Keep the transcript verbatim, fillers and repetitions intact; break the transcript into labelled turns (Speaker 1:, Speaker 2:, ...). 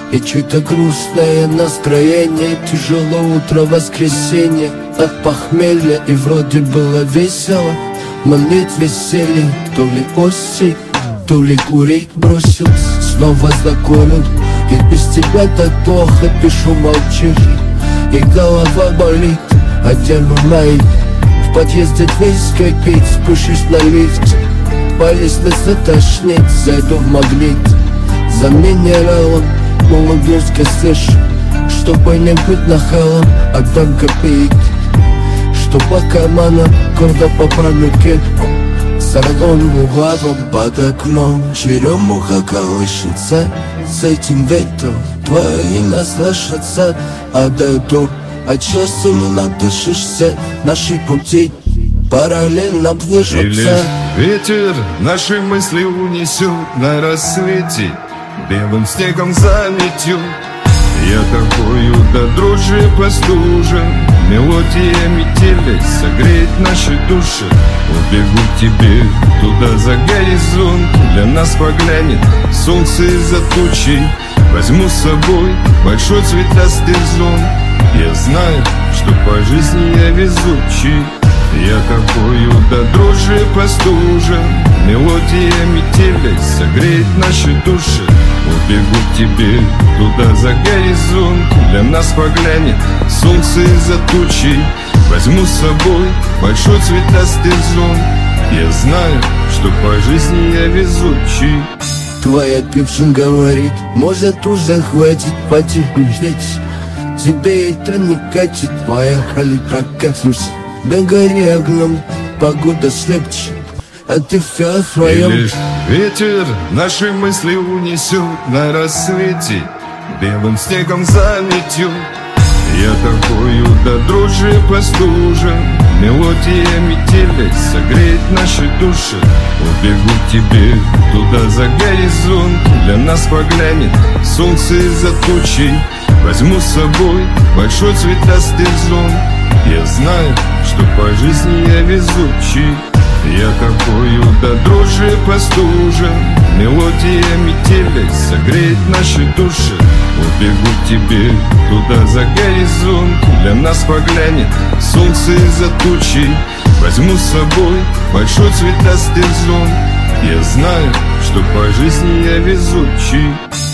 Speaker 1: И чуть-то грустное настроение, тяжело утро воскресенье. От похмелья и вроде было весело. Манит веселье, то ли осень, то ли курить бросил. Снова закурил, и без тебя так плохо, пишу, молчишь. И голова болит, а тема мои. В подъезде виски пить, спущусь на лифте. По лестнице тошнит, зайду в магнит. За минералом улыбнусь-ка, слышь, чтобы не быть нахалом, отдам копейки. Что по карманам, гордо поправлю кепку. Сорванным углом под окном черемуха колышется. С этим ветром твое имя слышится. Отойду, от счастья не надышишься. Наши пути параллельно движутся.
Speaker 2: И лишь ветер наши мысли унесет на рассвете, белым снегом заметет. Я такую до дрожи постужен, мелодия метели согреет наши души. Убегу к тебе туда за горизонт, для нас поглянет солнце из-за тучи. Возьму с собой большой цветастый зонт. Я знаю, что по жизни я везучий. Я такую до дрожи постужен, мелодия метели согреет наши души. Убегу к тебе туда за горизонт, для нас поглянет солнце из-за тучи. Возьму с собой большой цветастый зонт. Я знаю, что по жизни я везучий.
Speaker 1: Твоя певчинка говорит, может уже хватит потерпеть. Тебе это не катит, поехали прокатимся. На горе огнем погода слепче, а ты все о своем.
Speaker 2: И лишь ветер наши мысли унесет на рассвете, белым снегом заметет. Я такую до дрожи постужен, мелодия метели согреет наши души. Убегу к тебе туда за горизонт, для нас поглянет солнце из-за тучи. Возьму с собой большой цветастый зонт. Я знаю, что по жизни я везучий. Я такую до дрожи постужен, мелодия метели согреет наши души. Убегу к тебе туда за горизонт, для нас поглянет солнце из-за тучи. Возьму с собой большой цветастый зонт. Я знаю, что по жизни я везучий.